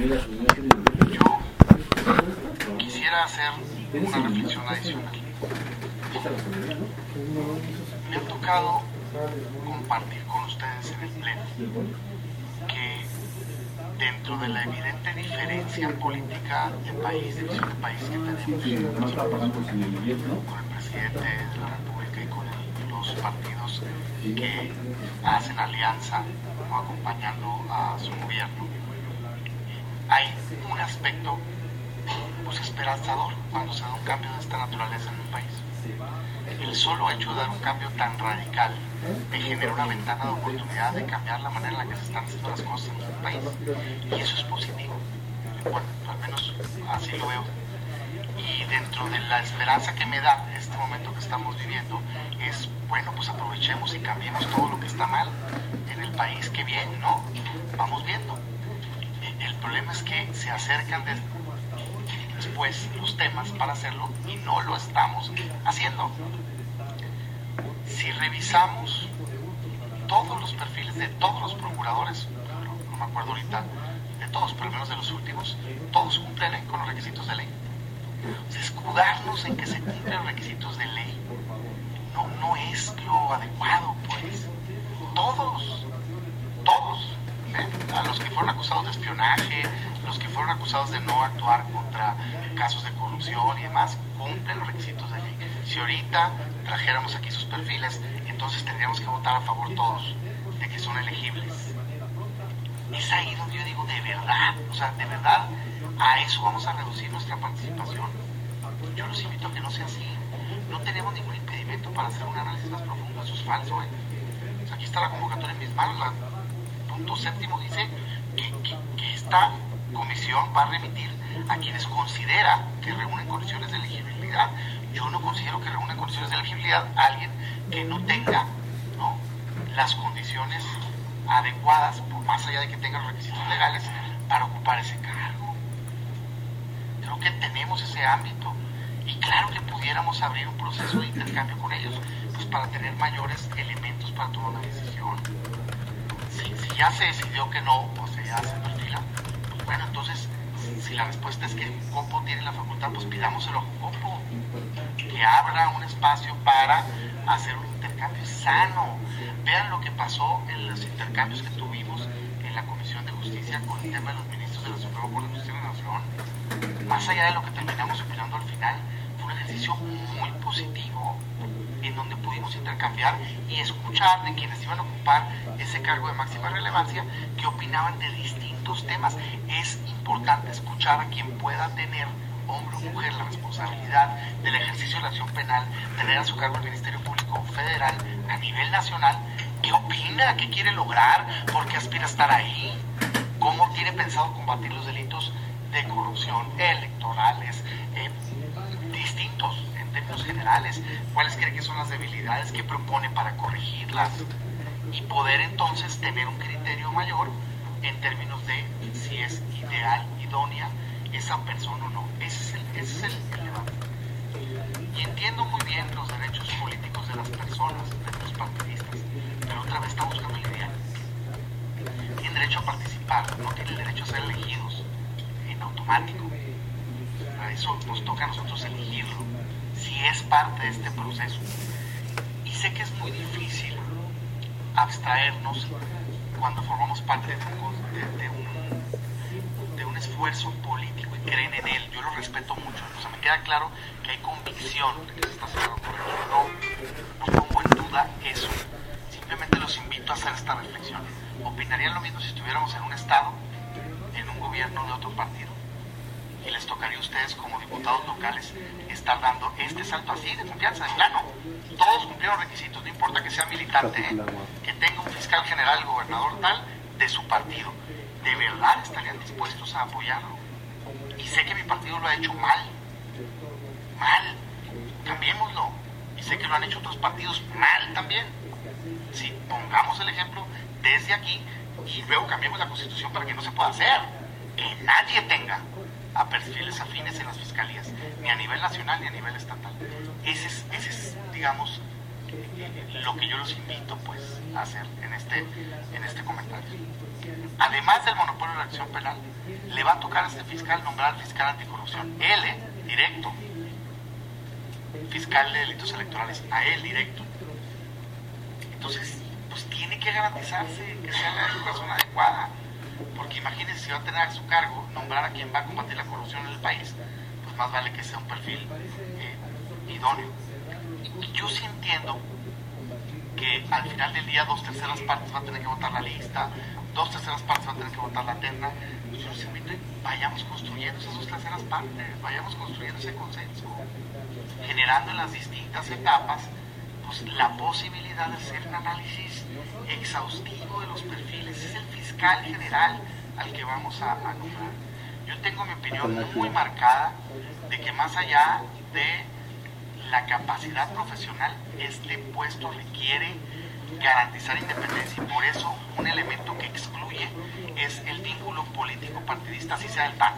Yo quisiera hacer una reflexión adicional. Me ha tocado compartir con ustedes en el Pleno que dentro de la evidente diferencia política de país, de visión de país que tenemos con el presidente de la República y con los partidos que hacen alianza o acompañando a su gobierno, hay un aspecto pues esperanzador cuando se da un cambio de esta naturaleza en un país. El solo hecho de dar un cambio tan radical me genera una ventana de oportunidad de cambiar la manera en la que se están haciendo las cosas en nuestro país, y eso es positivo. Bueno, al menos así lo veo. Y dentro de la esperanza que me da este momento que estamos viviendo es, bueno, pues aprovechemos y cambiemos todo lo que está mal en el país. Qué bien, ¿no? Vamos viendo. El problema es que se acercan después los temas para hacerlo y no lo estamos haciendo. Si revisamos todos los perfiles de todos los procuradores, no me acuerdo ahorita de todos, pero al menos de los últimos, todos cumplen con los requisitos de ley. O sea, escudarnos en que se cumplen los requisitos de ley no es lo adecuado, pues. Todos, a los que fueron acusados de espionaje, los que fueron acusados de no actuar contra casos de corrupción y demás, cumplen los requisitos de ley. Si ahorita trajéramos aquí sus perfiles, entonces tendríamos que votar a favor todos de que son elegibles. Es ahí donde yo digo, de verdad, o sea, de verdad, a eso vamos a reducir nuestra participación. Yo los invito a que no sea así. No tenemos ningún impedimento para hacer un análisis más profundo. Eso es falso, ¿eh? O sea, aquí está la convocatoria en mis manos. Punto séptimo dice que esta comisión va a remitir a quienes considera que reúnen condiciones de elegibilidad. Yo no considero que reúnen condiciones de elegibilidad a alguien que no tenga, ¿no?, las condiciones adecuadas, por más allá de que tenga los requisitos legales, para ocupar ese cargo. Creo que tenemos ese ámbito y claro que pudiéramos abrir un proceso de intercambio con ellos, pues para tener mayores elementos para tomar una decisión. Si ya se decidió que no, o sea, ya se perfila, pues bueno, entonces, si la respuesta es que Jucopo tiene la facultad, pues pidámoselo a Jucopo, que abra un espacio para hacer un intercambio sano. Vean lo que pasó en los intercambios que tuvimos en la Comisión de Justicia con el tema de los ministros de la Suprema Corte de Justicia de la Nación. Más allá de lo que terminamos opinando al final, fue un ejercicio muy positivo en donde pudimos intercambiar y escuchar de quienes iban a ocupar ese cargo de máxima relevancia que opinaban de distintos temas. Es importante escuchar a quien pueda tener, hombre o mujer, la responsabilidad del ejercicio de la acción penal, tener a su cargo el Ministerio Público Federal a nivel nacional. ¿Qué opina? ¿Qué quiere lograr? ¿Por qué aspira a estar ahí? ¿Cómo tiene pensado combatir los delitos de corrupción electorales distintos en términos generales? ¿Cuáles cree que son las debilidades que propone para corregirlas? Y poder entonces tener un criterio mayor en términos de si es ideal, idónea esa persona o no. Ese es el debate. Y entiendo muy bien los derechos políticos de las personas, de los partidistas, pero otra vez estamos buscando el ideal. Tienen derecho a participar, no tienen derecho a ser elegidos en automático. Para eso nos toca a nosotros elegirlo, si es parte de este proceso. Y sé que es muy difícil abstraernos cuando formamos parte de un esfuerzo político y creen en él. Yo lo respeto mucho. O sea, me queda claro que hay convicción de que se está haciendo correcto. No pongo en duda eso. Simplemente los invito a hacer esta reflexión. ¿Opinarían lo mismo si estuviéramos en un estado, en un gobierno de otro partido? Y les tocaría a ustedes como diputados locales estar dando este salto así de confianza, de plano. Todos cumplieron requisitos, no importa que sea militante, que tenga un fiscal general, el gobernador tal, de su partido. ¿De verdad estarían dispuestos a apoyarlo? Y sé que mi partido lo ha hecho mal. Cambiémoslo. Y sé que lo han hecho otros partidos mal también. Sí, pongamos el ejemplo desde aquí y luego cambiemos la Constitución para que no se pueda hacer. Que nadie tenga a perfiles afines en las fiscalías, ni a nivel nacional ni a nivel estatal. Ese es, digamos, lo que yo los invito pues a hacer en este comentario. Además del monopolio de la acción penal, le va a tocar a este fiscal nombrar al fiscal anticorrupción, él, directo, fiscal de delitos electorales, a él directo. Entonces, pues tiene que garantizarse que sea la persona adecuada, porque imagínense si va a tener a su cargo nombrar a quien va a combatir la corrupción en el país, pues más vale que sea un perfil idóneo. Y yo sí entiendo que al final del día 2/3 partes van a tener que votar la lista, 2/3 partes van a tener que votar la terna. Yo les invito, vayamos construyendo esas 2/3 partes, vayamos construyendo ese consenso, generando en las distintas etapas pues la posibilidad de hacer un análisis exhaustivo de los perfiles. Es el fiscal general al que vamos a nombrar. Yo tengo mi opinión muy marcada de que más allá de la capacidad profesional, este puesto requiere garantizar independencia, y por eso un elemento que excluye es el vínculo político partidista, así sea el PAN.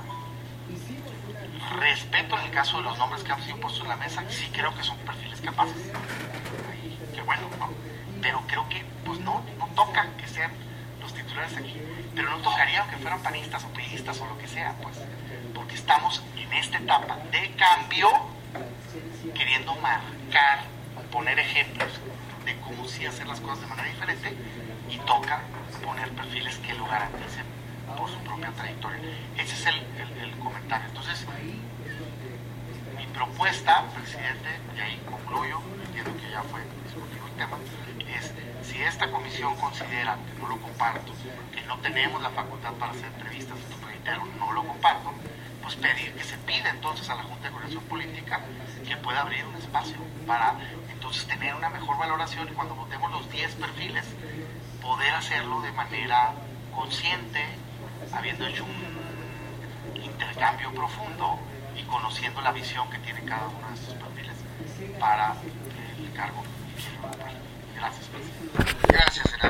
Respeto en el caso de los nombres que han sido puestos en la mesa, sí creo que son perfiles capaces. Qué bueno, ¿no? Pero creo que pues no toca que sean los titulares aquí, pero no tocaría aunque fueran panistas o priistas o lo que sea, pues, porque estamos en esta etapa de cambio, queriendo marcar, poner ejemplos de cómo sí hacer las cosas de manera diferente, y toca poner perfiles que lo garanticen por su propia trayectoria. Ese es el comentario. Entonces, mi propuesta, presidente, y ahí concluyo, entiendo que ya fue discutido el tema, es si esta comisión considera, que no lo comparto, que no tenemos la facultad para hacer entrevistas, reitero, no lo comparto, pues pedir que se pida entonces a la Junta de Coordinación Política que pueda abrir un espacio para entonces tener una mejor valoración, y cuando votemos los 10 perfiles poder hacerlo de manera consciente, habiendo hecho un intercambio profundo y conociendo la visión que tiene cada uno de estos perfiles para el cargo. Gracias, presidente.